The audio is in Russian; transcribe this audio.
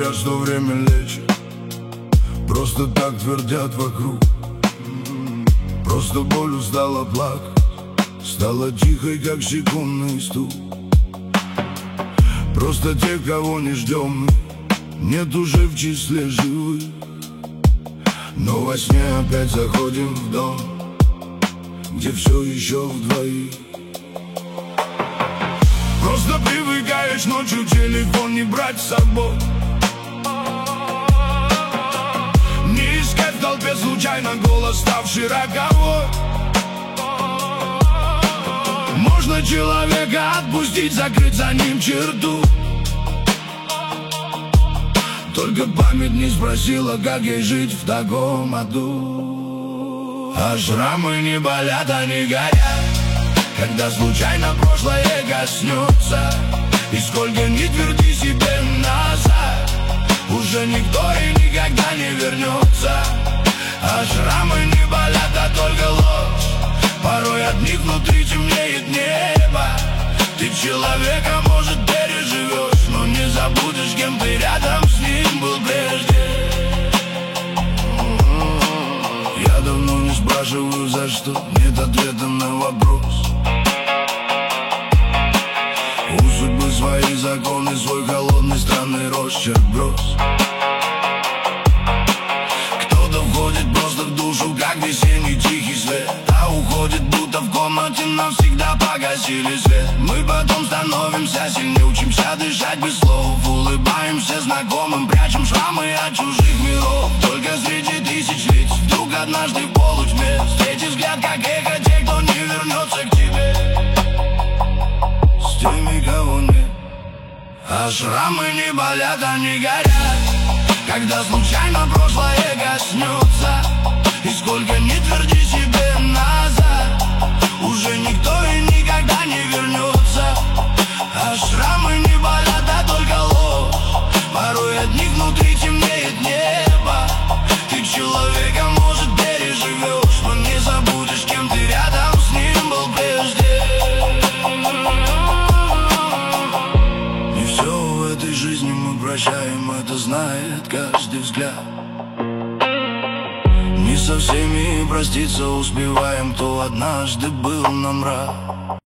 говорят, что время лечит, просто так твердят вокруг. Просто боль стала плакать, стала тихой, как секундный стук. Просто те, кого не ждем, нет уже в числе живых. Но во сне опять заходим в дом, где все еще вдвоих. Просто привыкаешь ночью телефон не брать с собой, не искать в толпе случайно голос, ставший роковой. Можно человека отпустить, закрыть за ним черту, только память не спросила, как ей жить в таком аду. А шрамы не болят, они горят, когда случайно прошлое коснется. И сколько ни тверди себе назад, уже никто и никогда не вернется. А шрамы не болят, а только ложь, порой от них внутри темнеет небо. Ты человека, может, переживешь, но не забудешь, кем ты рядом с ним был прежде. Я давно не спрашиваю, за что, нет ответа на вопрос. У судьбы свои законы, свой холодный странный росчерк брос. Кто-то входит просто в душу, как весенний тихий свет, а уходит, будто в комнате навсегда погасили свет. Мы потом становимся сильнее, учимся дышать без слов, улыбаемся знакомым, прячем шрамы от чужих миров. Только среди тысяч лиц вдруг однажды в полутьме встретишь взгляд, как эхо, те, кто не вернется к тебе, с теми, кого нет. А шрамы не болят, они горят, когда случайно прошлое коснется. И сколько ни тверди себе назад, уже никто и никогда не вернется. А шрамы не болят, а только ложь, порой от них внутри темнеет небо. Ты человека, может, переживешь, но не забудешь, кем ты рядом с ним был прежде. Не все в этой жизни мы прощаем, это знает каждый взгляд. Не со всеми проститься успеваем, кто однажды был нам рад.